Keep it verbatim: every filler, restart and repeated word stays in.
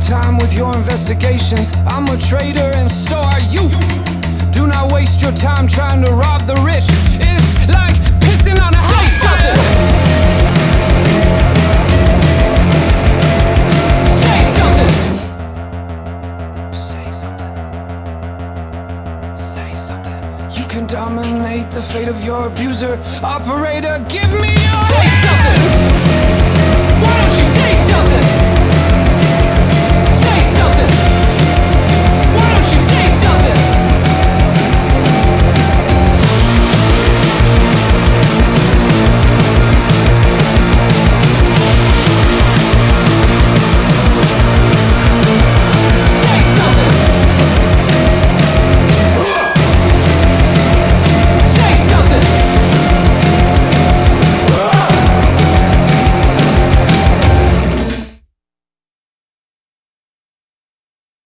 time with your investigations. I'm a traitor and so are you. Do not waste your time trying to rob the rich. It's like pissing on a house. Say something. Say something. Say something. Say something. You can dominate the fate of your abuser. Operator, give me your... Say something. Why don't you say something?